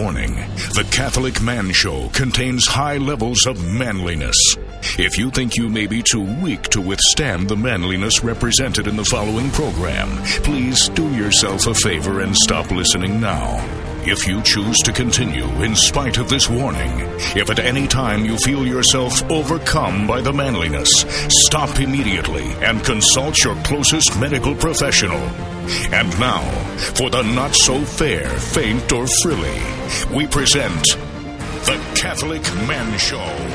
Warning: The Catholic Man Show contains high levels of manliness. If you think you may be too weak to withstand the manliness represented in the following program, please do yourself a favor and stop listening now. If you choose to continue in spite of this warning, if at any time you feel yourself overcome by the manliness, stop immediately and consult your closest medical professional. And now, for the not-so-fair, faint, or frilly, we present The Catholic Man Show.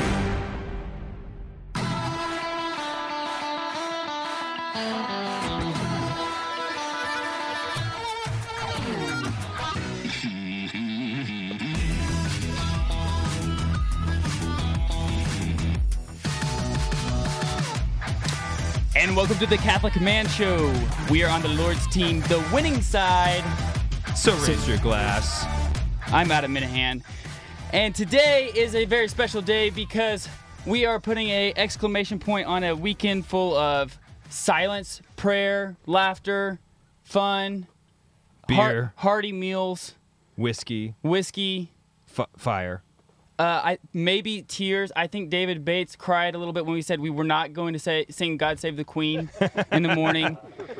And welcome to the Catholic Man Show. We are on the Lord's team, the winning side. So raise your glass. I'm Adam Minahan. And today is a very special day because we are putting an exclamation point on a weekend full of silence, prayer, laughter, fun, Beer. hearty meals, Whiskey. Fire. Maybe tears. I think David Bates cried a little bit when we said we were not going to sing "God Save the Queen" in the morning.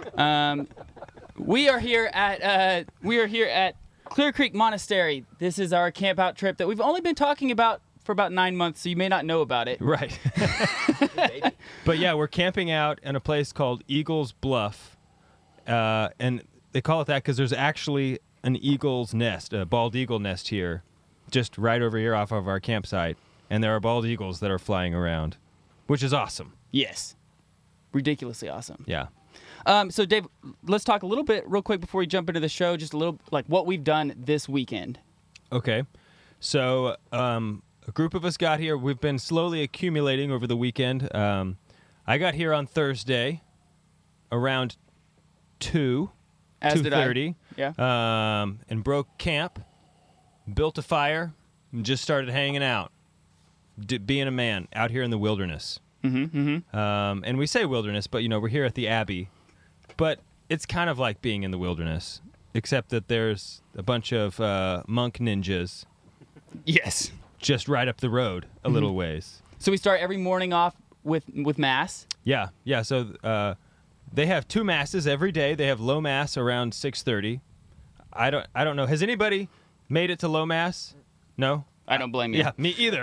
We are here at Clear Creek Monastery. This is our camp out trip that we've only been talking about for about 9 months, so you may not know about it. Right. But yeah, we're camping out in a place called Eagle's Bluff, and they call it that because there's actually an eagle's nest, a bald eagle nest here, just right over here off of our campsite, and there are bald eagles that are flying around, which is awesome. Yes. Ridiculously awesome. Yeah. So, Dave, let's talk a little bit real quick before we jump into the show, just a little, like, what we've done this weekend. Okay. So, a group of us got here. We've been slowly accumulating over the weekend. I got here on Thursday around 2:30. As did I. Yeah. And broke camp. Built a fire and just started hanging out, being a man out here in the wilderness. And we say wilderness, but, you know, we're here at the Abbey. But it's kind of like being in the wilderness, except that there's a bunch of monk ninjas. Yes. Just right up the road a little ways. So we start every morning off with Mass. Yeah. So they have 2 masses every day. They have low mass around 6:30. I don't know. Has anybody made it to low mass? No? I don't blame you. Yeah, me either.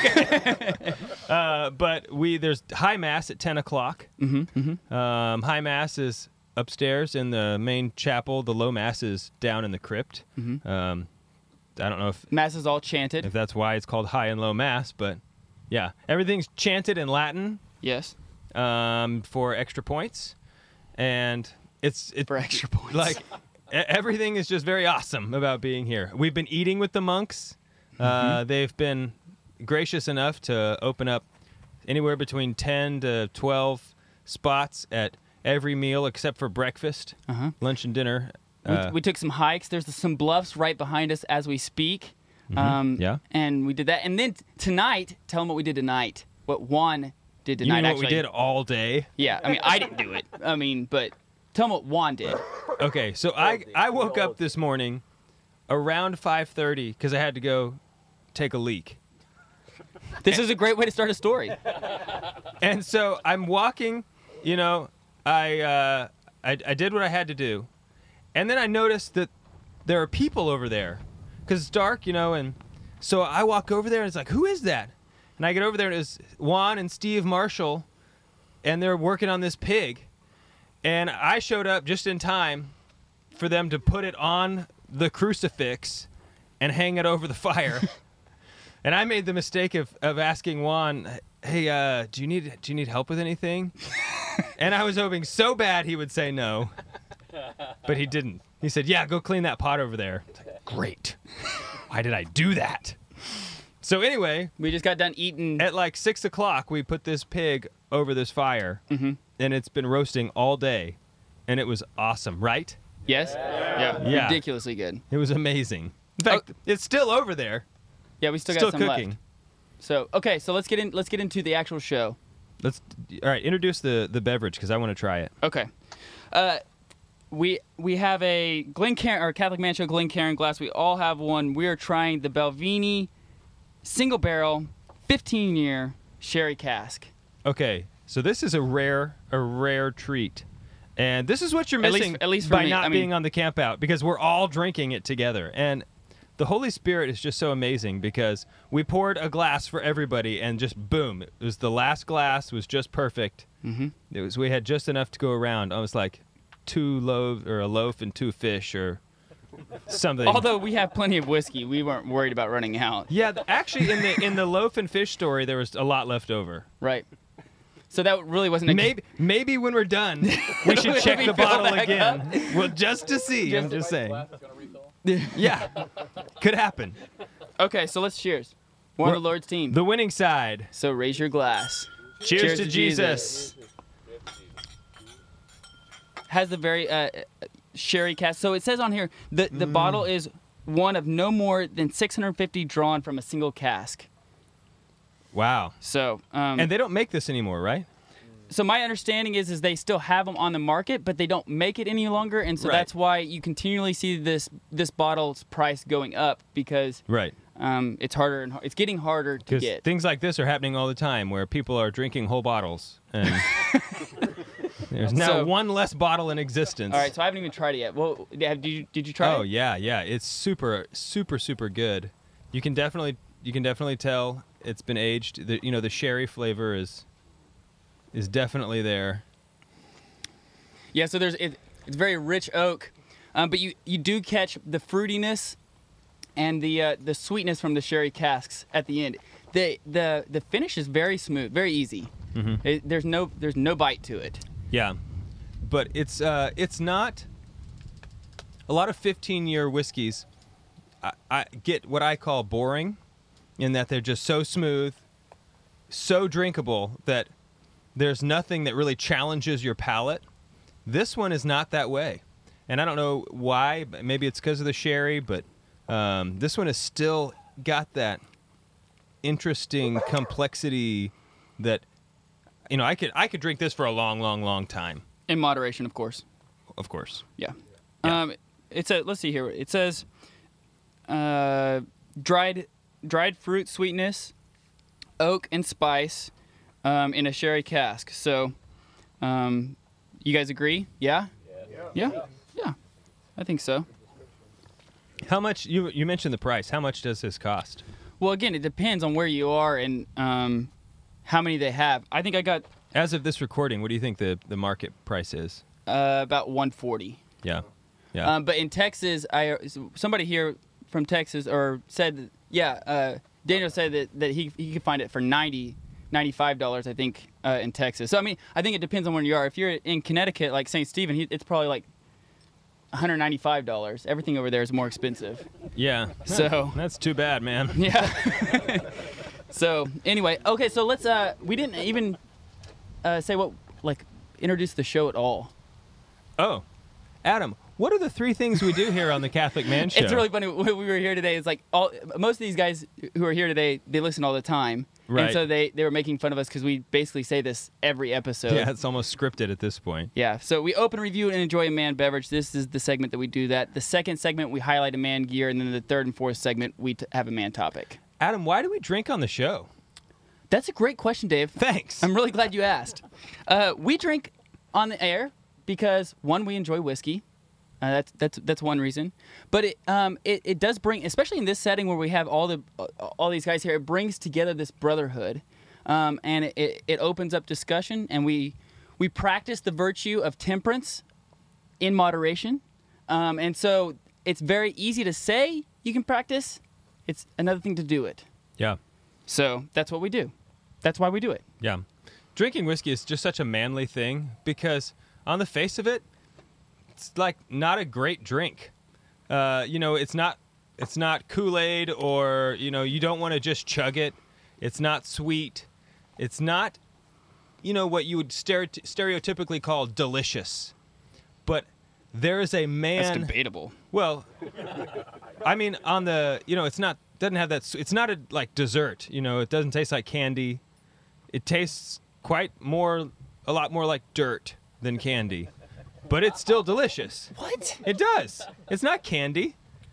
Yeah. But there's high mass at 10 o'clock. High mass is upstairs in the main chapel. The low mass is down in the crypt. I don't know if Mass is all chanted. if that's why it's called high and low mass, but yeah, everything's chanted in Latin Yes. for extra points, and it's For extra points. like everything is just very awesome about being here. We've been eating with the monks. They've been gracious enough to open up anywhere between 10 to 12 spots at every meal except for breakfast, lunch, and dinner. We took some hikes. There's some bluffs right behind us as we speak. Yeah. And we did that. And then tonight, tell them what we did tonight. What Juan did You tonight, know what actually. we did all day? Yeah. I mean, I didn't do it. I mean, but tell them what Juan did. Okay, so I woke up this morning around 5:30 because I had to go take a leak. This is a great way to start a story. And so I'm walking, you know, I did what I had to do. And then I noticed that there are people over there because it's dark, you know, and so I walk over there and it's like, who is that? And I get over there and it's Juan and Steve Marshall, and they're working on this pig. And I showed up just in time for them to put it on the crucifix and hang it over the fire. And I made the mistake of asking Juan, hey, do you need help with anything? And I was hoping so bad he would say no. But he didn't. He said, yeah, go clean that pot over there. It's like, great. Why did I do that? So anyway, We just got done eating. at like 6 o'clock, we put this pig over this fire. And it's been roasting all day. And it was awesome, right? Yes? Yeah. Ridiculously good. It was amazing. In fact, it's still over there. Yeah, we still got Still some cooking. left. So, okay, so let's get into the actual show. All right, introduce the beverage because I want to try it. Okay. we have a Glencairn or Catholic Man Show Glencairn glass. We all have one. We are trying the Balvenie single barrel 15-year sherry cask. Okay, so this is a rare treat. And this is what you're missing at least for by me. not being on the camp out, because we're all drinking it together. And the Holy Spirit is just so amazing, because we poured a glass for everybody and just boom, it was the last glass was just perfect. Mm-hmm. We had just enough to go around. I was like a loaf and 2 fish or something. Although we have plenty of whiskey, we weren't worried about running out. Yeah, actually in the loaf and fish story there was a lot left over. Right. So that really wasn't a maybe when we're done we should check the bottle again. Well, just to see. I'm just saying. Yeah, could happen. Okay, so let's cheers. We're on the Lord's team. The winning side. So raise your glass. Cheers to Jesus. Has the very sherry cask. So it says on here the bottle is one of no more than 650 drawn from a single cask. Wow. So and they don't make this anymore, right? So my understanding is they still have them on the market, but they don't make it any longer, and so that's why you continually see this bottle's price going up, because it's harder and it's getting harder to get. Things like this are happening all the time, where people are drinking whole bottles, and there's now one less bottle in existence. All right, so I haven't even tried it yet. Well, did you try it? Oh yeah, it's super good. You can definitely tell it's been aged. The sherry flavor is definitely there. Yeah, so it's very rich oak, but you do catch the fruitiness and the sweetness from the sherry casks at the end. The finish is very smooth, very easy. Mm-hmm. There's no bite to it. Yeah, but it's not a lot of 15-year whiskeys. I get what I call boring, in that they're just so smooth, so drinkable that there's nothing that really challenges your palate. This one is not that way. And I don't know why. Maybe it's because of the sherry, but this one has still got that interesting complexity that, I could drink this for a long, long, long time. In moderation, of course. Of course. Yeah. Let's see here. It says dried fruit sweetness, oak and spice, in a sherry cask. So, you guys agree? Yeah? Yeah. I think so. How much, you mentioned the price. How much does this cost? Well, again, it depends on where you are and how many they have. I think I got... As of this recording, what do you think the market price is? About $140. Yeah. But in Texas, somebody here from Texas said, Daniel said that he could find it for $95, I think, in Texas. So, I mean, I think it depends on where you are. If you're in Connecticut, like St. Stephen, it's probably like $195. Everything over there is more expensive. Yeah. So that's too bad, man. Yeah. So, anyway, okay, so let's, we didn't even introduce the show at all. Oh. Adam, what are the 3 things we do here on the Catholic Man Show? It's really funny. When we were here today, it's like most of these guys who are here today, they listen all the time. Right. And so they were making fun of us because we basically say this every episode. Yeah, it's almost scripted at this point. Yeah, so we open, review, and enjoy a man beverage. This is the segment that we do that. The second segment, we highlight a man gear, and then the third and fourth segment, we have a man topic. Adam, why do we drink on the show? That's a great question, Dave. Thanks. I'm really glad you asked. We drink on the air because, one, we enjoy whiskey. That's one reason, but it does bring, especially in this setting where we have all these guys here, it brings together this brotherhood, and it opens up discussion, and we practice the virtue of temperance in moderation, and so it's very easy to say you can practice. It's another thing to do it. Yeah. So that's what we do. That's why we do it. Yeah. Drinking whiskey is just such a manly thing because on the face of it, it's like not a great drink. It's not Kool-Aid or, you don't want to just chug it. It's not sweet. It's not, what you would stereotypically call delicious. But there is a man. That's debatable. Well, I mean, on the, doesn't have that, it's not like dessert. It doesn't taste like candy. It tastes a lot more like dirt than candy. but it's still delicious. What? It does. It's not candy.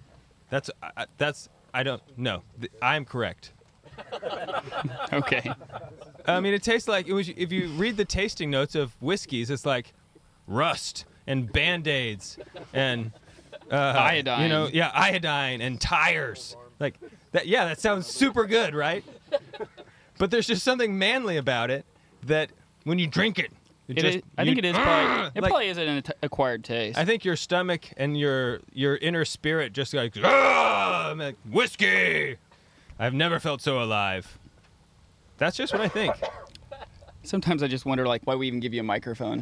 I don't know. I'm correct. Okay. I mean, it tastes like if you read the tasting notes of whiskeys, it's like rust and Band-Aids and Iodine. Iodine and tires. Like that. Yeah, that sounds super good, right? But there's just something manly about it that when you drink it, I think it is probably. It probably is an acquired taste. I think your stomach and your inner spirit just like, I'm like, whiskey. I've never felt so alive. That's just what I think. Sometimes I just wonder, like, why we even give you a microphone.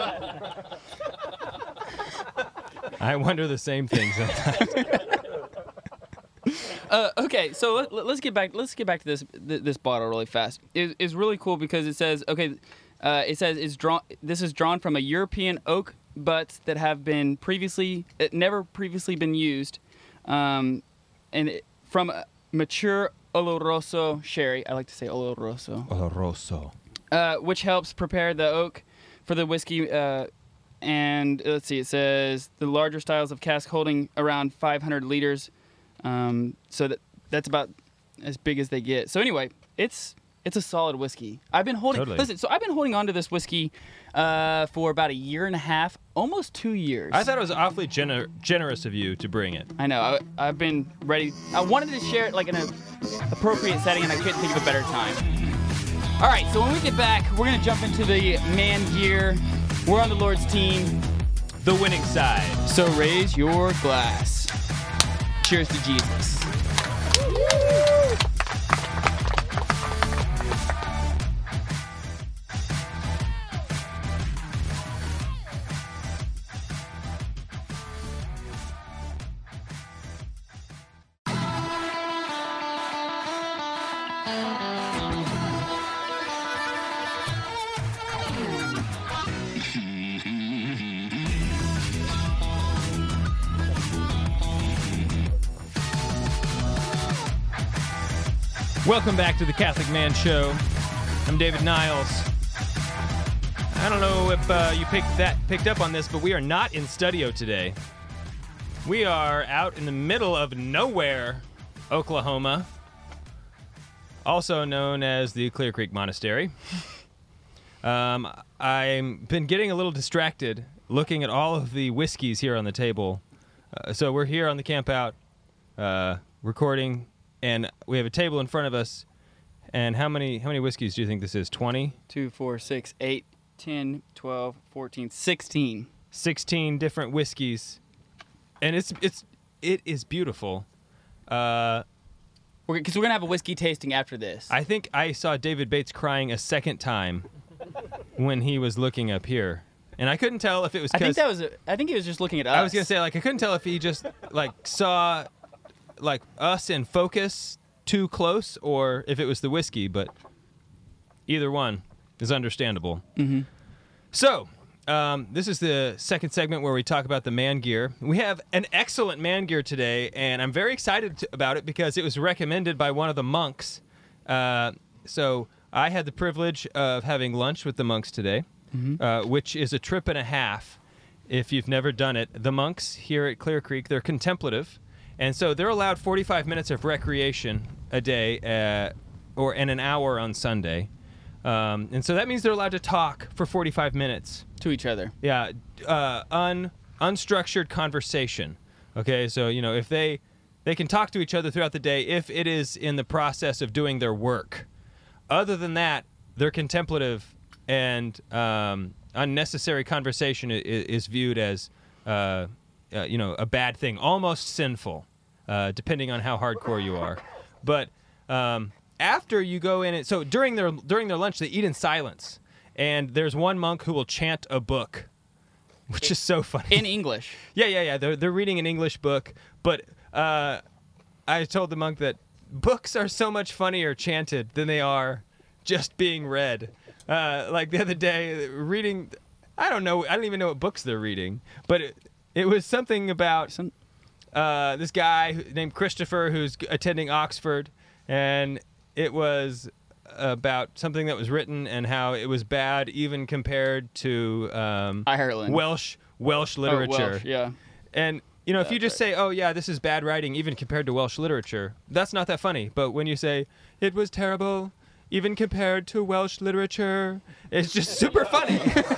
I wonder the same thing sometimes. Okay, so let's get back. Let's get back to this bottle really fast. It's really cool because it says This is drawn from a European oak butts that have been never previously been used, from mature Oloroso sherry. I like to say Oloroso. Oloroso. Which helps prepare the oak for the whiskey. And let's see, it says the larger styles of cask holding around 500 liters. So that's about as big as they get. So anyway, it's a solid whiskey. I've been holding. Totally. Listen, so I've been holding on to this whiskey for about a year and a half, almost 2 years. I thought it was awfully generous of you to bring it. I know. I've been ready. I wanted to share it like in an appropriate setting, and I couldn't think of a better time. All right. So when we get back, we're gonna jump into the man gear. We're on the Lord's team, The winning side. so raise your glass. Cheers to Jesus. Welcome back to the Catholic Man Show. I'm David Niles. I don't know if you picked up on this, but we are not in studio today. We are out in the middle of nowhere, Oklahoma, also known as the Clear Creek Monastery. I've been getting a little distracted looking at all of the whiskeys here on the table. So we're here on the camp out recording, and we have a table in front of us. And how many whiskeys do you think this is? 20? 2, 4, 6, 8, 10, 12, 14, 16. 16 different whiskeys. And it is beautiful. Because we're going to have a whiskey tasting after this. I think I saw David Bates crying a second time when he was looking up here. And I couldn't tell if it was because... I think he was just looking at us. I was going to say, I couldn't tell if he just, saw, us in focus too close or if it was the whiskey, but either one is understandable. Mm-hmm. So, this is the second segment where we talk about the man gear. We have an excellent man gear today, and I'm very excited about it because it was recommended by one of the monks. So I had the privilege of having lunch with the monks today, which is a trip and a half if you've never done it. The monks here at Clear Creek, they're contemplative, and so they're allowed 45 minutes of recreation a day and an hour on Sunday. And so that means they're allowed to talk for 45 minutes. To each other. Yeah, unstructured conversation. Okay, so, if they can talk to each other throughout the day if it is in the process of doing their work. Other than that, they're contemplative, and unnecessary conversation is viewed as, a bad thing, almost sinful, depending on how hardcore you are. But after you go in, so during their lunch, they eat in silence. And there's one monk who will chant a book, which is so funny. In English. Yeah. They're reading an English book, but I told the monk that books are so much funnier chanted than they are just being read. Like the other day, reading, I don't even know what books they're reading, but it was something about this guy named Christopher who's attending Oxford, and it was about something that was written and how it was bad even compared to Ireland. Welsh literature. Welsh, yeah. And if you just say, "Oh yeah, this is bad writing," even compared to Welsh literature, that's not that funny. But when you say it was terrible, even compared to Welsh literature, it's just super funny.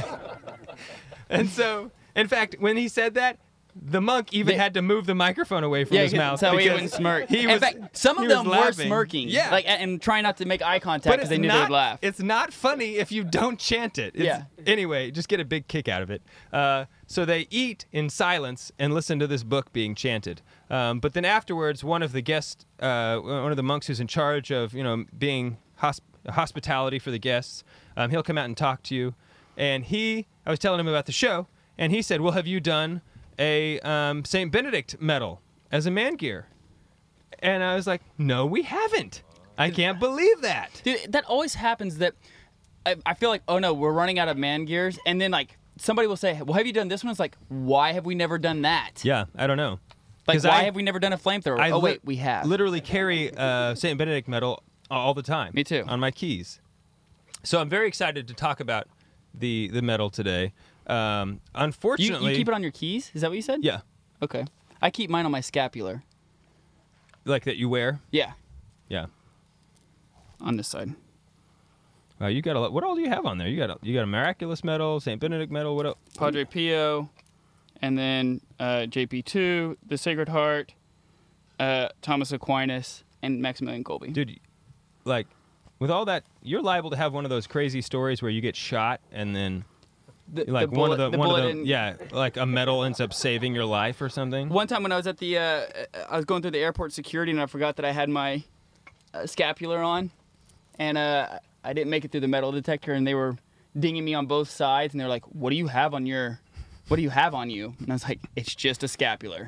And so, in fact, when he said that, the monk even had to move the microphone away from his mouth. So he wouldn't smirk. In fact, some of them were smirking, and trying not to make eye contact because they knew they would laugh. It's not funny if you don't chant it. Anyway, just get a big kick out of it. So they eat in silence and listen to this book being chanted. But then afterwards, one of the guests, one of the monks who's in charge of being hospitality for the guests, he'll come out and talk to you. And I was telling him about the show, and he said, "Well, have you done a St. Benedict medal as a man gear?" And I was like, "No, we haven't. I can't believe that." Dude, that always happens. That I feel like, oh no, we're running out of man gears, and then like somebody will say, "Well, have you done this one?" It's like, why have we never done that? Yeah, I don't know. Like, why have we never done a flamethrower? Oh wait, we have. Literally carry St. Benedict medal all the time. Me too. On my keys. So I'm very excited to talk about the medal today. Unfortunately, you keep it on your keys? Is that what you said? Yeah. Okay. I keep mine on my scapular. Like that you wear? Yeah. Yeah. On this side. Wow, you got a lot. What all do you have on there? You got a miraculous medal, St. Benedict medal. What else? Padre Pio, and then JP2, the Sacred Heart, Thomas Aquinas, and Maximilian Kolbe. Dude, like with all that, you're liable to have one of those crazy stories where you get shot and then. Like one of them, like a medal ends up saving your life or something. One time when I was at I was going through the airport security and I forgot that I had my scapular on, and I didn't make it through the metal detector, and they were dinging me on both sides, and they were like, "What do you have on you?" And I was like, "It's just a scapular."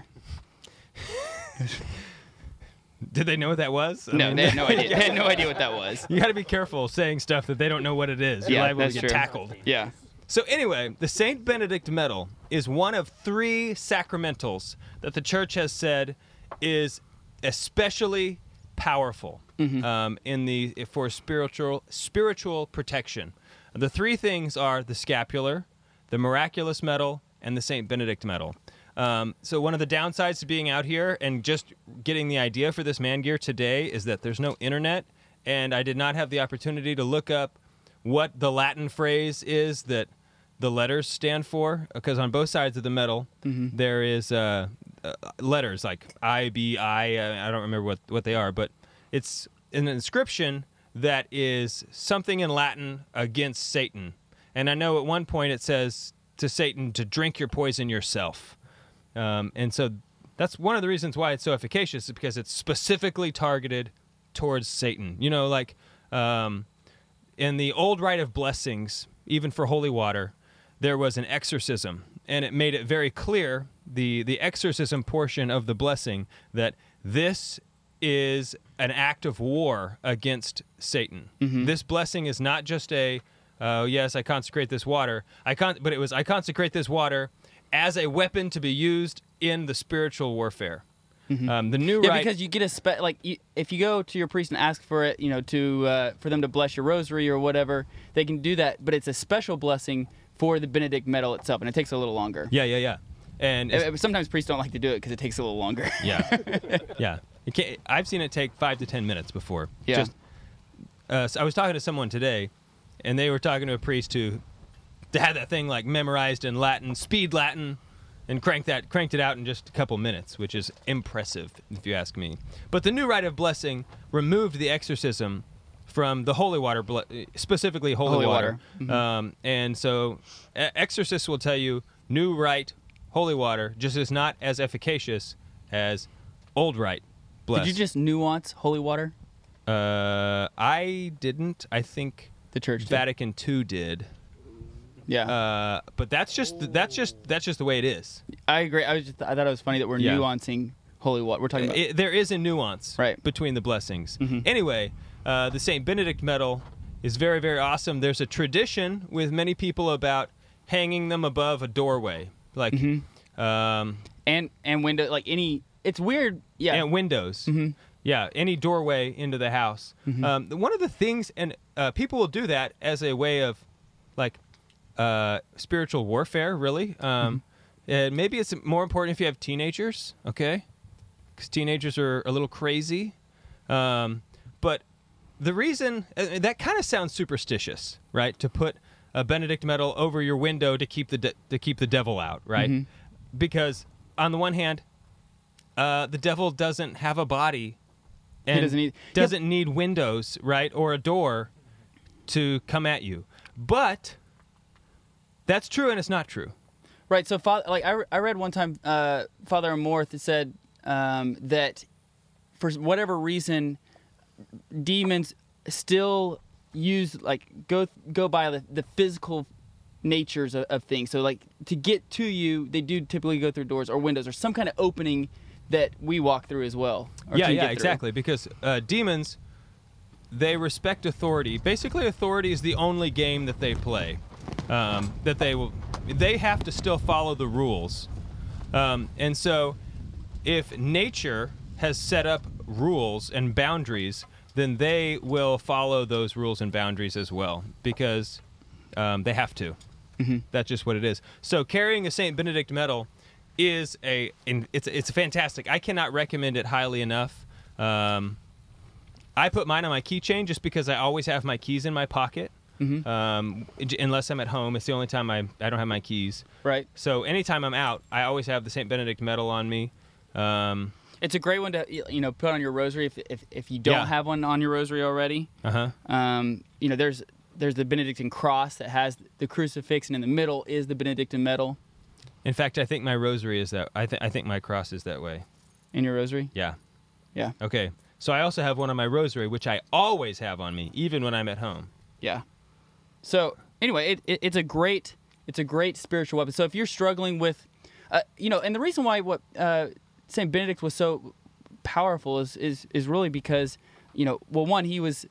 Did they know what that was? No, they had no idea. They had no idea what that was. You got to be careful saying stuff that they don't know what it is. You're liable to get tackled. Yeah. So anyway, the St. Benedict medal is one of 3 sacramentals that the Church has said is especially powerful for spiritual protection. The 3 things are the scapular, the miraculous medal, and the St. Benedict medal. So one of the downsides to being out here and just getting the idea for this man gear today is that there's no internet, and I did not have the opportunity to look up what the Latin phrase is that the letters stand for, because on both sides of the medal there is letters like I, B, I don't remember what they are, but it's an inscription that is something in Latin against Satan. And I know at one point it says to Satan to drink your poison yourself. And so that's one of the reasons why it's so efficacious, is because it's specifically targeted towards Satan. In the old rite of blessings, even for holy water, there was an exorcism, and it made it very clear, the exorcism portion of the blessing, that this is an act of war against Satan. This blessing is not just yes, I consecrate this water, but it was, I consecrate this water as a weapon to be used in the spiritual warfare. The new rite, because you get if you go to your priest and ask for it, for them to bless your rosary or whatever, they can do that. But it's a special blessing for the Benedict medal itself, and it takes a little longer. Yeah. And sometimes priests don't like to do it because it takes a little longer. Yeah. I've seen it take 5 to 10 minutes before. Yeah. So I was talking to someone today, and they were talking to a priest who had that thing like memorized in Latin, speed Latin, and cranked it out in just a couple minutes, which is impressive, if you ask me. But the new rite of blessing removed the exorcism from the holy water, specifically holy water. And so exorcists will tell you new rite, holy water, just is not as efficacious as old rite. Blessed. Did you just nuance holy water? I didn't. I think the Church did. Vatican II did. Yeah. But that's just the way it is. I agree. I thought it was funny that we're nuancing holy water. We're talking about there is a nuance between the blessings. Anyway, the St. Benedict medal is very, very awesome. There's a tradition with many people about hanging them above a doorway, like and window, like any. It's weird. Yeah. And windows. Yeah, any doorway into the house. One of the things, and people will do that as a way of like spiritual warfare, really. Maybe it's more important if you have teenagers, okay? Because teenagers are a little crazy. But the reason that kind of sounds superstitious, right? To put a Benedict medal over your window to keep the devil out, right? Mhm. Because on the one hand, the devil doesn't have a body and doesn't need windows, right, or a door to come at you. But that's true and it's not true. Right. So, I read one time, Father Amorth said that for whatever reason, demons still use go by the physical natures of things. So, like, to get to you, they do typically go through doors or windows or some kind of opening that we walk through as well. Yeah, exactly. Because demons, they respect authority. Basically, authority is the only game that they play. They have to still follow the rules. And so, if nature has set up rules and boundaries, then they will follow those rules and boundaries as well, because they have to. Mm-hmm. That's just what it is. So carrying a St. Benedict medal is it's fantastic. I cannot recommend it highly enough. I put mine on my keychain just because I always have my keys in my pocket. Mm-hmm. Unless I'm at home. It's the only time I don't have my keys. Right. So anytime I'm out, I always have the St. Benedict medal on me. It's a great one to put on your rosary if you don't have one on your rosary already. There's the Benedictine cross that has the crucifix, and in the middle is the Benedictine medal. In fact, I think my rosary is that. I think my cross is that way. In your rosary? Yeah. Yeah. Okay. So I also have one on my rosary, which I always have on me, even when I'm at home. Yeah. So anyway, it's a great spiritual weapon. So if you're struggling with, and the reason why Saint Benedict was so powerful is really because, one, he was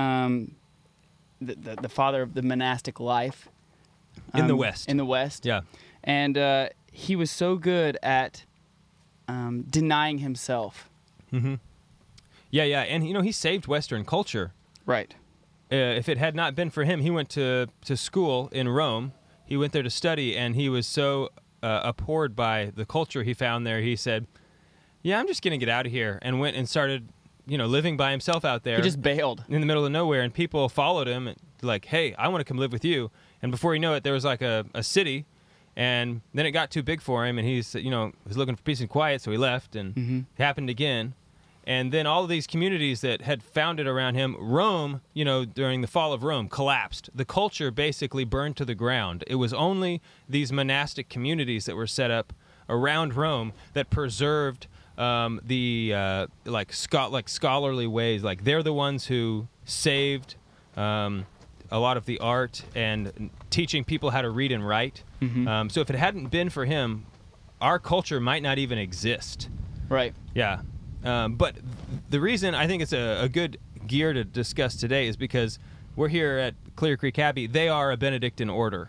the father of the monastic life in the West. In the West, yeah, and he was so good at denying himself. Mm-hmm. Yeah, and he saved Western culture. Right. If it had not been for him, he went to school in Rome. He went there to study, and he was so abhorred by the culture he found there. He said, "Yeah, I'm just going to get out of here," and went and started, living by himself out there. He just bailed in the middle of nowhere, and people followed him, like, "Hey, I want to come live with you." And before you know it, there was like a city, and then it got too big for him, and he's was looking for peace and quiet, so he left, and it happened again. And then all of these communities that had founded around him, Rome, during the fall of Rome, collapsed. The culture basically burned to the ground. It was only these monastic communities that were set up around Rome that preserved the scholarly ways. Like, they're the ones who saved a lot of the art and teaching people how to read and write. Mm-hmm. So if it hadn't been for him, our culture might not even exist. Right. Yeah. But the reason I think it's a good gear to discuss today is because we're here at Clear Creek Abbey. They are a Benedictine order,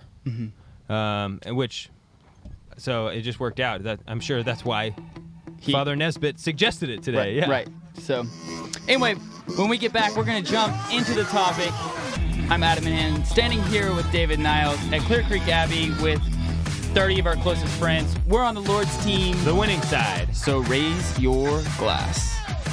so it just worked out. That I'm sure that's why Father Nesbitt suggested it today. Right, yeah. Right. So, anyway, when we get back, we're going to jump into the topic. I'm Adam Mann, standing here with David Niles at Clear Creek Abbey with 30 of our closest friends. We're on the Lord's team, the winning side. So raise your glass.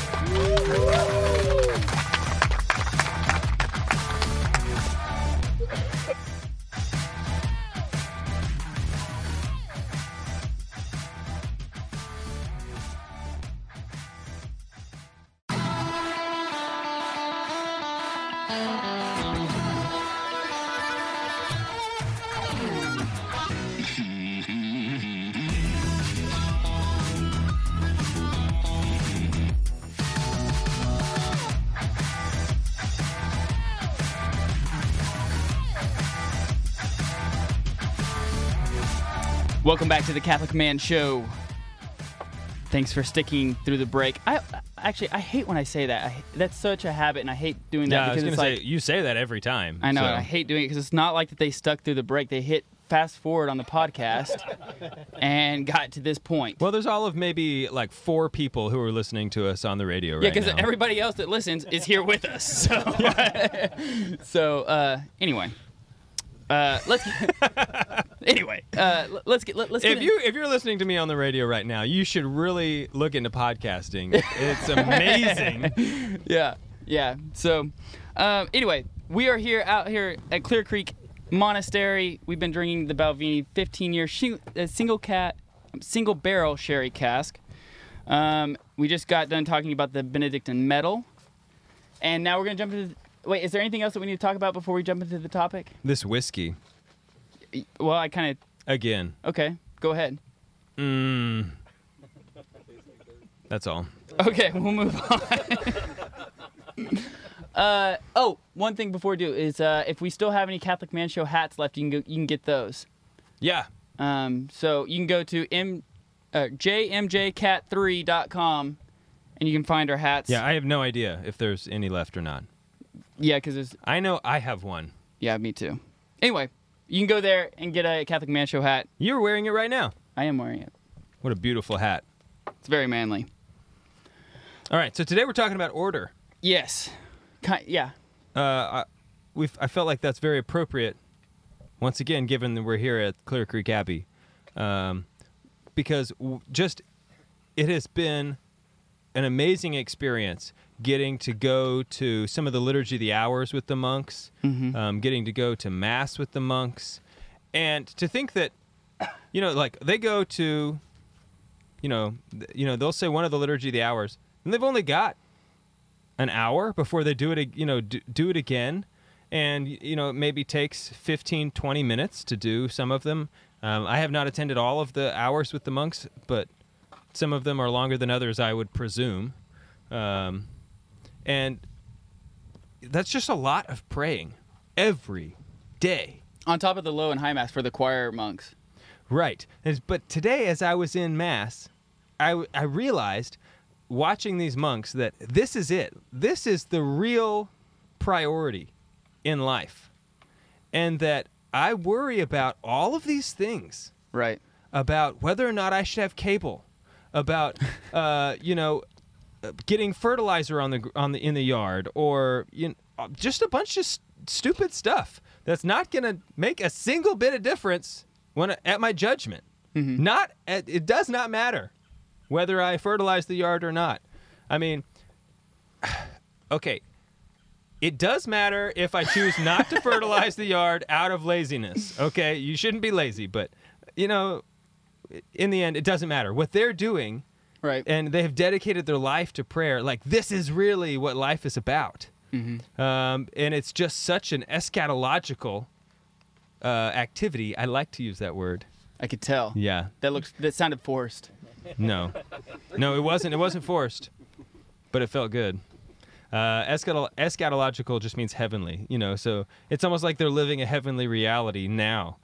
Welcome back to the Catholic Man Show. Thanks for sticking through the break. I hate when I say that. That's such a habit, and I hate doing that. Yeah, because I was going to say, you say that every time. I know, so. and I hate doing it because it's not like that they stuck through the break. They hit fast forward on the podcast and got to this point. Well, there's all of maybe like 4 people who are listening to us on the radio right now. Yeah, because everybody else that listens is here with us. So, anyway. Let's anyway. Let's get. If you're listening to me on the radio right now, you should really look into podcasting. It's amazing. Yeah. So, anyway, we are out here at Clear Creek Monastery. We've been drinking the Balvenie 15-year single barrel sherry cask. We just got done talking about the Benedictine medal, and now we're gonna jump into. Wait, is there anything else that we need to talk about before we jump into the topic? This whiskey. Well, I kind of. Again. Okay, go ahead. That's all. Okay, we'll move on. One thing before we do is if we still have any Catholic Man Show hats left, you can get those. Yeah. So you can go to jmjcat3.com and you can find our hats. Yeah, I have no idea if there's any left or not. Yeah, because there's. I know I have one. Yeah, me too. Anyway, you can go there and get a Catholic Man Show hat. You're wearing it right now. I am wearing it. What a beautiful hat. It's very manly. All right, so today we're talking about order. Yes. Yeah. I felt like that's very appropriate, once again, given that we're here at Clear Creek Abbey, because it has been an amazing experience getting to go to some of the Liturgy of the Hours with the monks, getting to go to Mass with the monks, and to think that, like they go to, they'll say one of the Liturgy of the Hours, and they've only got an hour before they do it, do it again. And, it maybe takes 15, 20 minutes to do some of them. I have not attended all of the hours with the monks, but some of them are longer than others, I would presume. And that's just a lot of praying every day. On top of the low and high Mass for the choir monks. Right. But today, as I was in Mass, I realized, watching these monks, that this is it. This is the real priority in life. And that I worry about all of these things. Right. About whether or not I should have cable. About, getting fertilizer in the yard, or just a bunch of stupid stuff that's not going to make a single bit of difference at my judgment. Mm-hmm. It does not matter whether I fertilize the yard or not. I mean, okay, it does matter if I choose not to fertilize the yard out of laziness. Okay, you shouldn't be lazy, but in the end, it doesn't matter what they're doing. Right. And they have dedicated their life to prayer. Like, this is really what life is about. Mm-hmm. And it's just such an eschatological activity. I like to use that word. I could tell. Yeah. That sounded forced. No, it wasn't. It wasn't forced, but it felt good. Eschatological just means heavenly. So it's almost like they're living a heavenly reality now.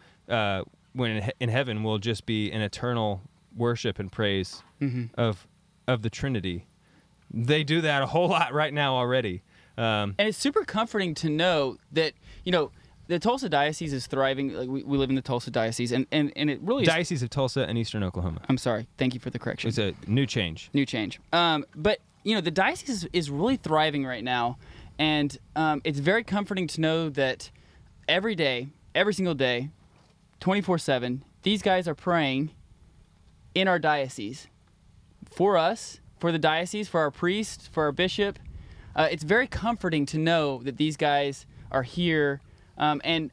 When in heaven will just be an eternal worship and praise of the Trinity. They do that a whole lot right now already. And it's super comforting to know that, the Tulsa Diocese is thriving. Like we live in the Tulsa Diocese, and it really is. Diocese of Tulsa and Eastern Oklahoma. I'm sorry. Thank you for the correction. It's a new change. But, the diocese is really thriving right now, and it's very comforting to know that every day, every single day, 24/7, these guys are praying in our diocese for us, for the diocese, for our priest, for our bishop. It's very comforting to know that these guys are here, and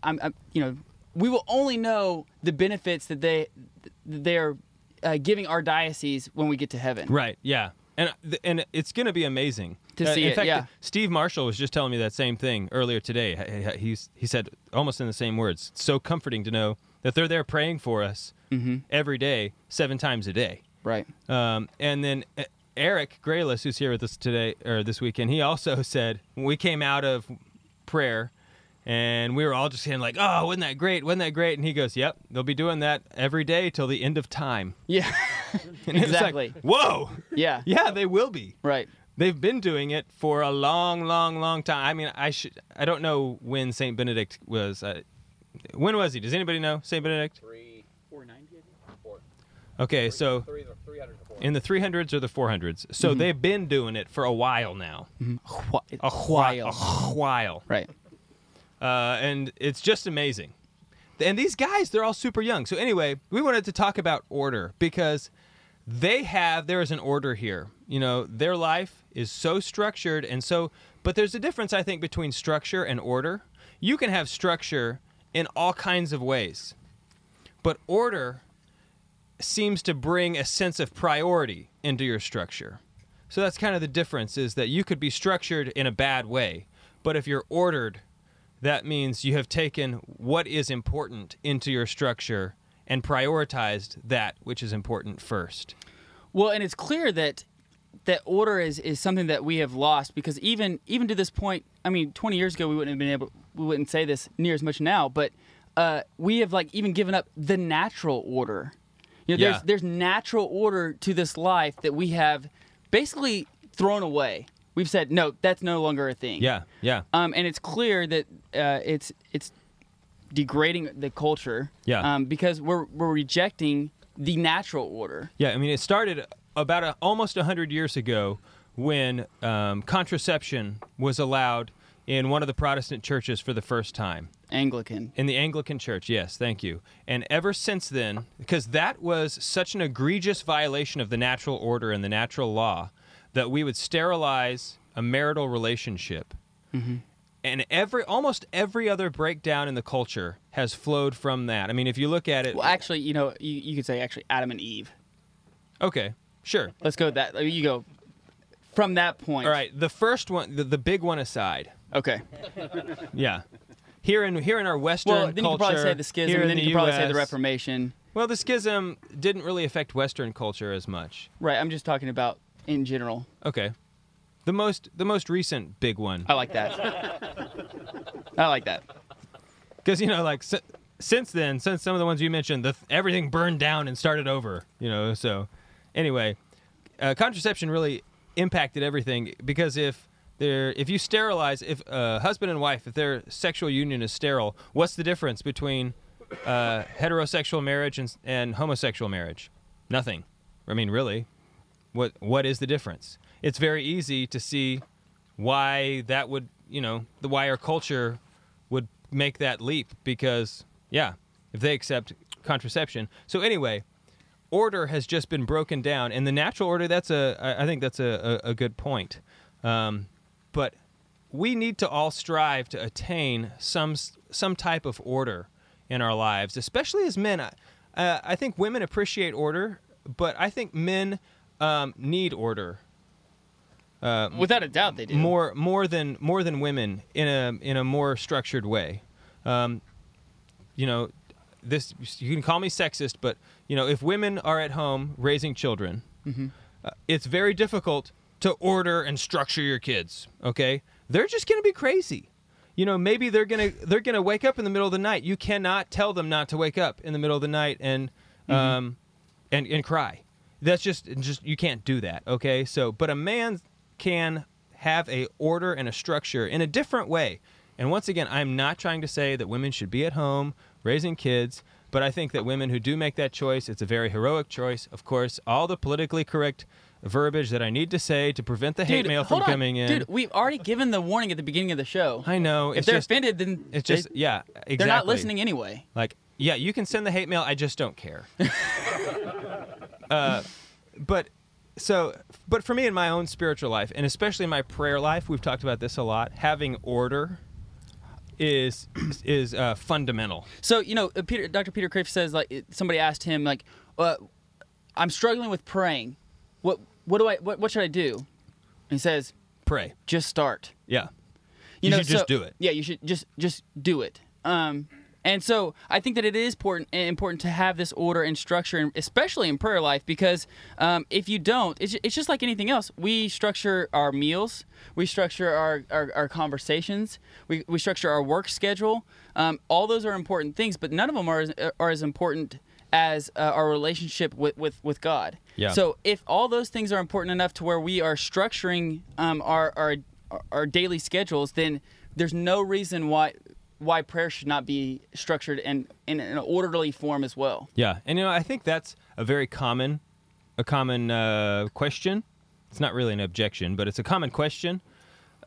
we will only know the benefits that they're giving our diocese when we get to heaven. Right. Yeah. And it's going to be amazing to see in it. fact, yeah. Steve Marshall was just telling me that same thing earlier today. He said almost in the same words. It's so comforting to know that they're there praying for us every day, 7 times a day. Right. And then Eric Graylis, who's here with us today or this weekend, he also said when we came out of prayer, and we were all just saying like, "Oh, wasn't that great? Wasn't that great?" And he goes, "Yep, they'll be doing that every day till the end of time." Yeah. And exactly. It's like, whoa. Yeah. Yeah, they will be. Right. They've been doing it for a long, long, long time. I mean, I don't know when Saint Benedict was. When was he? Does anybody know Saint Benedict? 490. Okay, so in the 300s or the 400s. So they've been doing it for a while now. Mm-hmm. A while. Right. And it's just amazing And these guys, they're all super young. So anyway, we wanted to talk about order because there is an order here. You know, their life is so structured but there's a difference, I think, between structure and order. You can have structure in all kinds of ways, but order seems to bring a sense of priority into your structure. So that's kind of the difference, is that you could be structured in a bad way, but if you're ordered, that means you have taken what is important into your structure and prioritized that which is important first. Well, and it's clear that order is something that we have lost, because even to this point, I mean, 20 years ago we wouldn't say this near as much now, but we have like even given up the natural order. You know, there's natural order to this life that we have basically thrown away. We've said, no, that's no longer a thing. Yeah. And it's clear that it's degrading the culture. Yeah. Because we're rejecting the natural order. Yeah, I mean, it started about almost 100 years ago when contraception was allowed in one of the Protestant churches for the first time. Anglican. In the Anglican Church, yes, thank you. And ever since then, because that was such an egregious violation of the natural order and the natural law, that we would sterilize a marital relationship. Mm-hmm. And almost every other breakdown in the culture has flowed from that. I mean, if you look at it... Well, actually, you know, you could say actually Adam and Eve. Okay, sure. Let's go with that. You go from that point. All right, the first one, the big one aside. Okay. Yeah. Here in our Western culture... Well, then you could probably say the schism, and then you could probably say the Reformation. Well, the schism didn't really affect Western culture as much. Right, I'm just talking about in general. Okay. The most recent big one. I like that. I like that. Because, you know, like, since then, since some of the ones you mentioned, everything burned down and started over, you know, so... Anyway, contraception really impacted everything, because if you sterilize, if husband and wife, if their sexual union is sterile, what's the difference between heterosexual marriage and homosexual marriage? Nothing. I mean, really, what is the difference? It's very easy to see why that would, you know, why our culture would make that leap, because, yeah, if they accept contraception. So anyway, order has just been broken down, and the natural order, I think that's a good point. But we need to all strive to attain some type of order in our lives, especially as men. I think women appreciate order, but I think men need order. Without a doubt, they do. More than women in a more structured way. You know, this, you can call me sexist, but you know, if women are at home raising children, mm-hmm. It's very difficult to order and structure your kids. Okay, they're just going to be crazy. You know, maybe they're gonna wake up in the middle of the night. You cannot tell them not to wake up in the middle of the night and cry. That's just you can't do that. Okay, so but a man can have a order and a structure in a different way. And once again, I'm not trying to say that women should be at home raising kids, but I think that women who do make that choice, it's a very heroic choice. Of course, all the politically correct verbiage that I need to say to prevent the hate mail from coming in. Dude, we've already given the warning at the beginning of the show. I know. If they're offended, then it's just, yeah, exactly. They're not listening anyway. Like, yeah, you can send the hate mail. I just don't care. But for me in my own spiritual life, and especially in my prayer life, we've talked about this a lot, having order is fundamental. So, you know, Dr. Peter Kreeft says, like, somebody asked him, like, I'm struggling with praying. What should I do? And he says, pray. Just start. Yeah. You should just do it. Yeah, you should just do it. And so I think that it is important to have this order and structure, and especially in prayer life, because if you don't, it's just like anything else. We structure our meals, we structure our conversations, we structure our work schedule. All those are important things, but none of them are as important as our relationship with God. Yeah. So if all those things are important enough to where we are structuring our daily schedules, then there's no reason why prayer should not be structured in an orderly form as well. Yeah, and you know, I think that's a very common question. It's not really an objection, but it's a common question about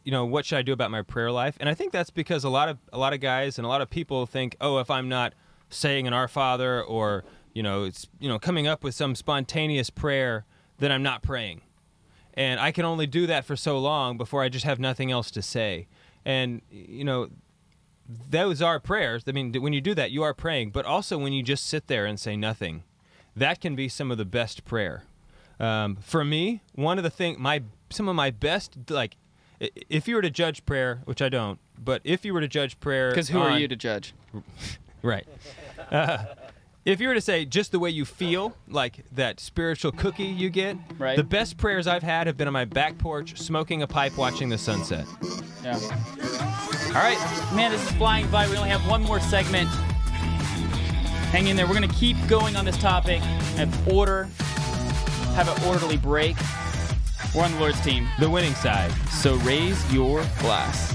what should I do about my prayer life? And I think that's because a lot of guys and a lot of people think, oh, if I'm not saying an Our Father or coming up with some spontaneous prayer, then I'm not praying. And I can only do that for so long before I just have nothing else to say. And those are prayers. I mean, when you do that, you are praying. But also when you just sit there and say nothing, that can be some of the best prayer. For me, one of the some of my best, like, if you were to judge prayer, which I don't, but if you were to judge prayer, because who are you to judge? Right. If you were to say just the way you feel, like that spiritual cookie you get, right. The best prayers I've had have been on my back porch, smoking a pipe, watching the sunset. Yeah. All right. Man, this is flying by. We only have one more segment. Hang in there. We're going to keep going on this topic. Have an orderly break. We're on the Lord's team. The winning side. So raise your glass.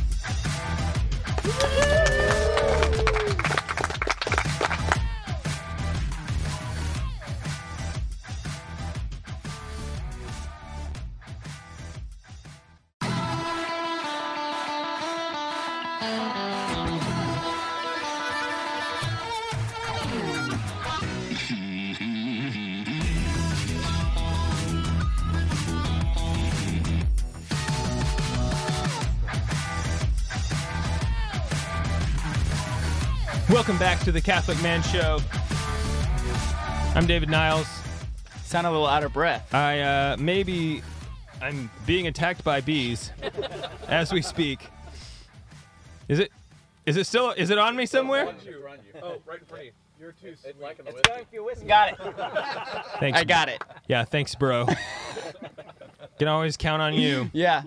Welcome back to the Catholic Man Show. I'm David Niles. Sound a little out of breath. I'm being attacked by bees as we speak. Is it on me somewhere? Oh, right in front of you. You're too sweet. Got it. Thanks. I got it. Yeah, thanks, bro. Can always count on you. Yeah.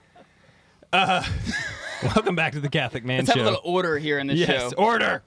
Welcome back to the Catholic Man Let's Show. have a little order here in the show. Yes, order.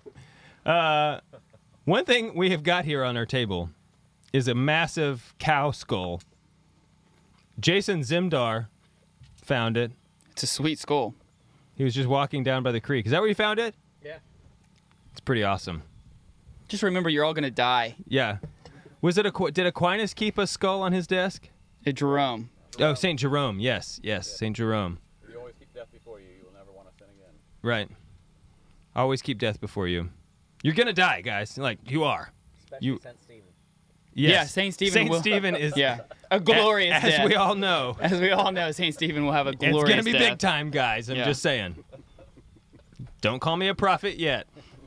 One thing we have got here on our table is a massive cow skull. Jason Zimdar found it. It's a sweet skull. He was just walking down by the creek. Is that where you found it? Yeah. It's pretty awesome. Just remember, you're all going to die. Yeah. Did Aquinas keep a skull on his desk? Jerome. Oh, St. Jerome. Yes, St. Jerome. You always keep death before you. You will never want to sin again. Right. Always keep death before you. You're going to die, guys. Like, you are. Especially St. Stephen. Yes. Yeah, St. Stephen St. will- Stephen is... Yeah. A glorious as death. we all know. As we all know, St. Stephen will have a glorious It's going to be death. big time, guys. I'm Yeah. just saying. Don't call me a prophet yet.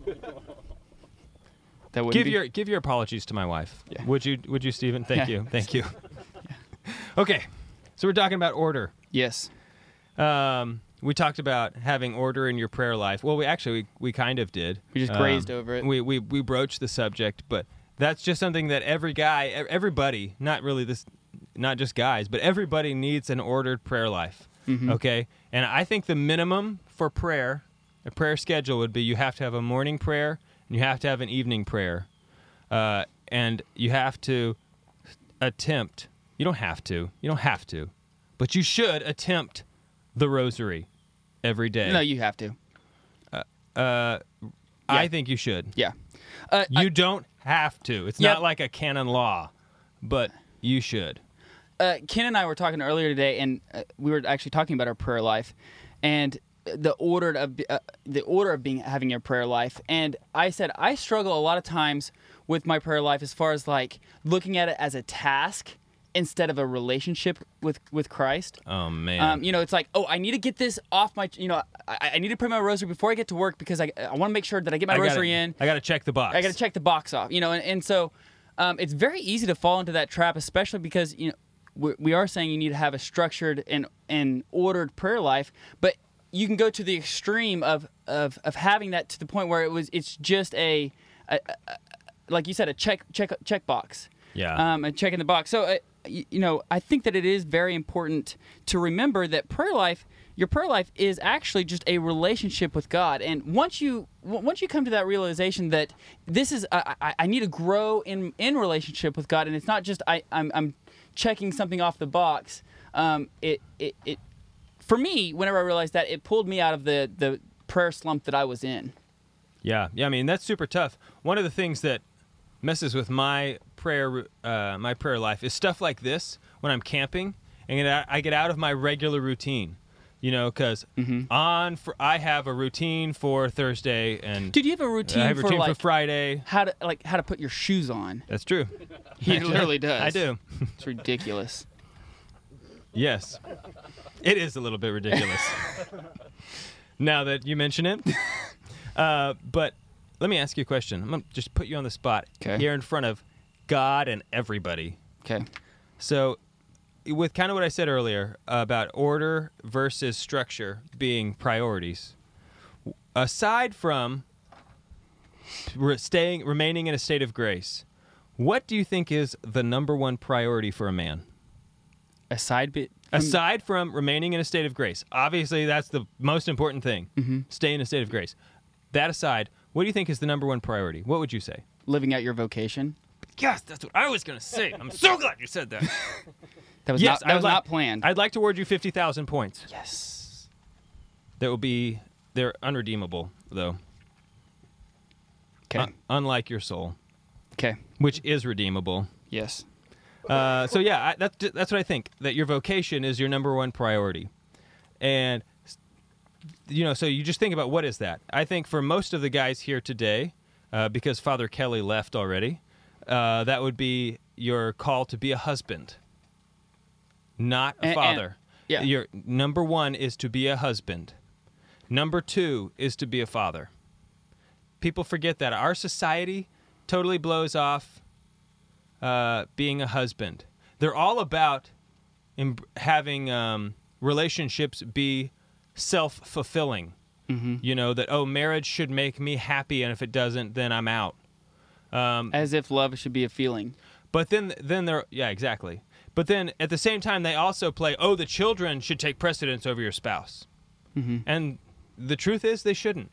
That wouldn't be- Give your apologies to my wife. Yeah. Would you, Stephen? Thank Yeah. you. Thank you. Okay. So we're talking about order. Yes. We talked about having order in your prayer life. Well, we kind of did. We just grazed over it. We broached the subject, but that's just something that everybody, not just guys, but everybody needs an ordered prayer life. Mm-hmm. Okay? And I think the minimum for prayer, a prayer schedule would be you have to have a morning prayer and you have to have an evening prayer. And you have to attempt, you don't have to, but you should attempt the rosary every day. No, you have to. I think you should. Yeah. You don't have to. It's Yep. not like a canon law, but you should. Ken and I were talking earlier today, and we were actually talking about our prayer life, and the order of having your prayer life. And I said I struggle a lot of times with my prayer life as far as like looking at it as a task instead of a relationship with Christ. Oh man. It's like, oh, I need to get this off my, I need to pray my rosary before I get to work because I want to make sure that I get my rosary in. I got to check the box. I got to check the box off, and so it's very easy to fall into that trap, especially because we are saying you need to have a structured and ordered prayer life, but you can go to the extreme of having that to the point where it's just a like you said, a check box. Yeah. A check in the box. So I think that it is very important to remember that your prayer life is actually just a relationship with God. And once you come to that realization that this is I need to grow in relationship with God, and it's not just I'm checking something off the box. It for me, whenever I realized that, it pulled me out of the prayer slump that I was in. Yeah. I mean, that's super tough. One of the things that messes with my prayer life is stuff like this when I'm camping and I get out of my regular routine. Because I have a routine for Thursday and Dude, you have a routine, I have a routine for for Friday. how to put your shoes on. That's true. He literally does. I do. It's ridiculous. Yes. It is a little bit ridiculous. Now that you mention it. But let me ask you a question. I'm going to just put you on the spot here in front of God and everybody. Okay. So with kind of what I said earlier about order versus structure being priorities, aside from remaining in a state of grace, what do you think is the number one priority for a man? Aside from remaining in a state of grace. Obviously, that's the most important thing. Stay in a state of grace. That aside, what do you think is the number one priority? What would you say? Living out your vocation. Yes, that's what I was going to say. I'm so glad you said that. That was not planned. I'd like to award you 50,000 points. Yes. They're unredeemable, though. Okay. Unlike your soul. Okay. Which is redeemable. Yes. That's what I think, that your vocation is your number one priority. And, so you just think about what is that? I think for most of the guys here today, because Father Kelly left already, that would be your call to be a husband, not a father. Your number one is to be a husband. Number two is to be a father. People forget that. Our society totally blows off being a husband. They're all about having relationships be self-fulfilling. That, marriage should make me happy, and if it doesn't, then I'm out. As if love should be a feeling. But then they're, exactly. But then at the same time, they also play, the children should take precedence over your spouse. And the truth is they shouldn't.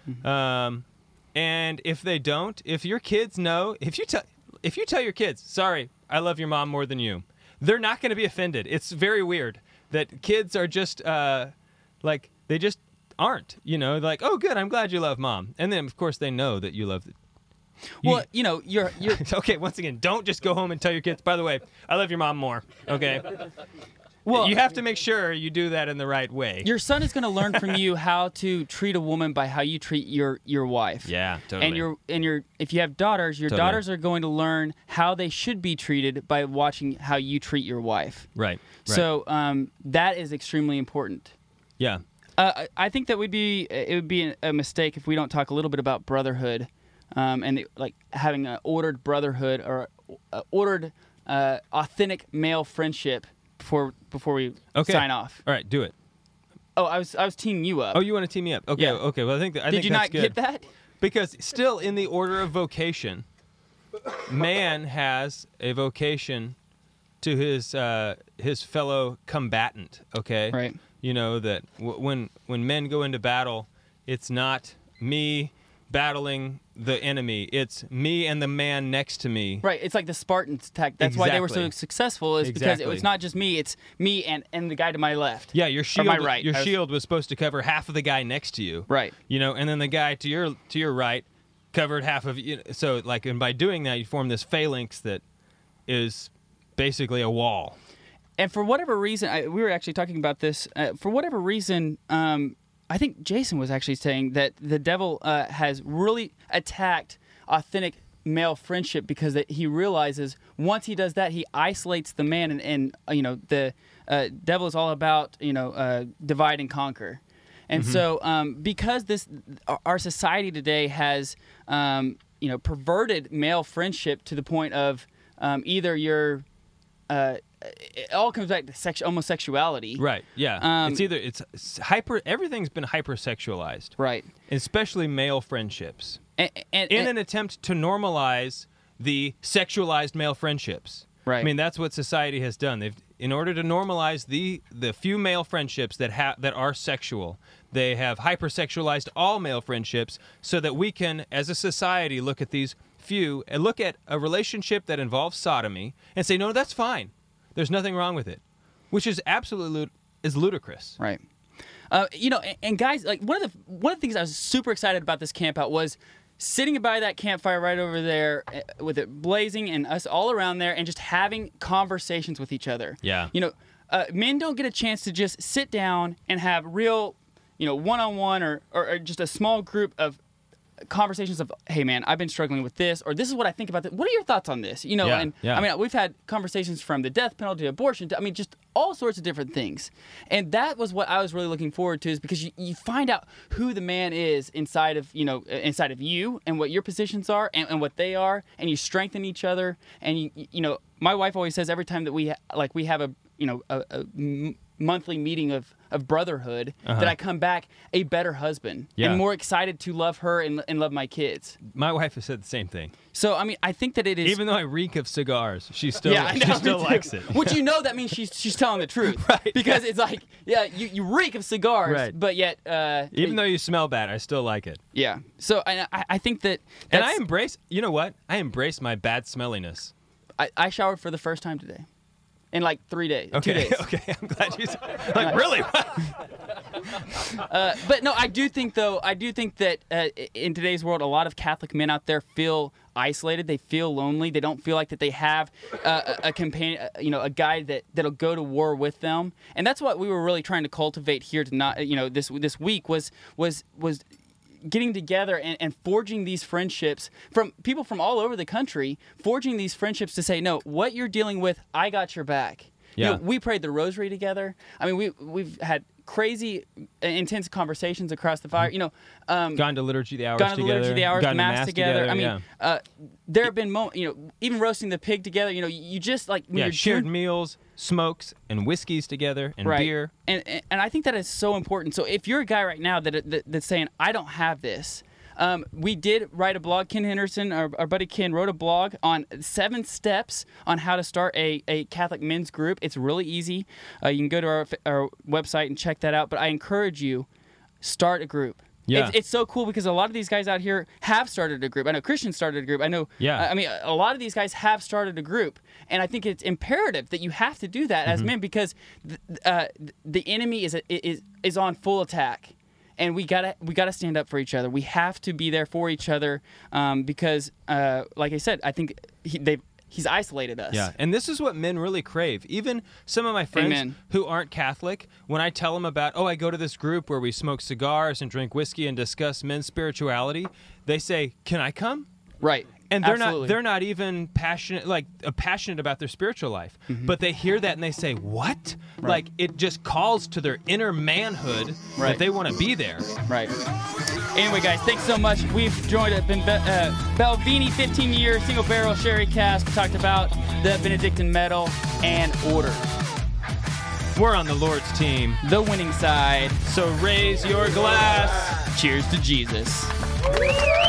And if they don't, if your kids know, if you tell your kids, sorry, I love your mom more than you, they're not going to be offended. It's very weird that kids are just they just aren't, like, oh, good, I'm glad you love mom. And then, of course, they know that you love Well, you're okay, once again, don't just go home and tell your kids, by the way, I love your mom more, okay? Well, you have to make sure you do that in the right way. Your son is going to learn from you how to treat a woman by how you treat your wife. Yeah, totally. And if you have daughters, your daughters are going to learn how they should be treated by watching how you treat your wife. Right. So that is extremely important. Yeah. I think that it would be a mistake if we don't talk a little bit about brotherhood, and having an ordered brotherhood or ordered authentic male friendship before we sign off. All right, do it. Oh, I was teaming you up. Oh, you want to team me up? Okay, Yeah. okay. Well, I think Did you not get that? Because still in the order of vocation, man has a vocation to his fellow combatant, okay? Right. That when men go into battle, it's not me battling the enemy. It's me and the man next to me. Right. It's like the Spartans attack. That's why they were so successful, is because it's not just me, it's me and the guy to my left. Yeah, your shield, my right. Shield was supposed to cover half of the guy next to you. Right. And then the guy to your right covered half of you. So and by doing that, you form this phalanx that is basically a wall. And for whatever reason, we were actually talking about this. For whatever reason, I think Jason was actually saying that the devil has really attacked authentic male friendship because he realizes once he does that, he isolates the man, and the devil is all about divide and conquer. And so because our society today has perverted male friendship to the point of either you're it all comes back to homosexuality. Right. Yeah. It's hyper. Everything's been hypersexualized. Right. Especially male friendships. In an attempt to normalize the sexualized male friendships. Right. I mean, that's what society has done. In order to normalize the few male friendships that are sexual, they have hypersexualized all male friendships so that we can, as a society, look at these few and look at a relationship that involves sodomy and say, no, that's fine. There's nothing wrong with it, which is absolutely ludicrous. Right. And guys, like one of the things I was super excited about this camp out was sitting by that campfire right over there with it blazing and us all around there and just having conversations with each other. Yeah. men don't get a chance to just sit down and have real, one-on-one or just a small group of conversations of, hey man, I've been struggling with this, or this is what I think about this. What are your thoughts on this? I mean, we've had conversations from the death penalty to abortion to, just all sorts of different things. And that was what I was really looking forward to, is because you find out who the man is inside of you and what your positions are and what they are, and you strengthen each other. And my wife always says every time that we have a monthly meeting of brotherhood, that I come back a better husband and more excited to love her and love my kids. My wife has said the same thing. So I think that it is, even though I reek of cigars, she still likes it. Which that means she's telling the truth, right? Because it's like, you reek of cigars, right? But yet, even though you smell bad, I still like it. Yeah. So I think that, and I embrace. You know what? I embrace my bad smelliness. I showered for the first time today. In like 3 days. Okay. 2 days. Okay. I'm glad you said. Like, really? But no, I do think that in today's world, a lot of Catholic men out there feel isolated. They feel lonely. They don't feel like that they have a companion, a guy that'll go to war with them. And that's what we were really trying to cultivate here tonight. This week was getting together and forging these friendships from people from all over the country, forging these friendships to say, no, what you're dealing with, I got your back. Yeah. We prayed the rosary together. I mean, we've had crazy, intense conversations across the fire. Gone to liturgy the hours together. Gone to mass together. There have been moments. Even roasting the pig together. You just like when you're shared meals, smokes, and whiskeys together, and beer. And I think that is so important. So if you're a guy right now that's saying, I don't have this. We did write a blog. Ken Henderson, our buddy Ken, wrote a blog on 7 steps on how to start a Catholic men's group. It's really easy. You can go to our website and check that out. But I encourage you, start a group. Yeah. It's so cool because a lot of these guys out here have started a group. I know Christian started a group. I know. Yeah. A lot of these guys have started a group, and I think it's imperative that you have to do that as men, because the enemy is on full attack. And we gotta stand up for each other. We have to be there for each other, because, like I said, I think he's isolated us. Yeah, and this is what men really crave. Even some of my friends Amen. who aren't Catholic, when I tell them about, I go to this group where we smoke cigars and drink whiskey and discuss men's spirituality, they say, "Can I come?" Right. And Absolutely. they're not even passionate about their spiritual life, but they hear that and they say, "What?" Right. Like, it just calls to their inner manhood Right. that they want to be there. Right. Anyway, guys, thanks so much. We've joined up in Belvini 15-year single barrel sherry cask. We talked about the Benedictine medal and order. We're on the Lord's team, The winning side. so raise your glass. Cheers to Jesus.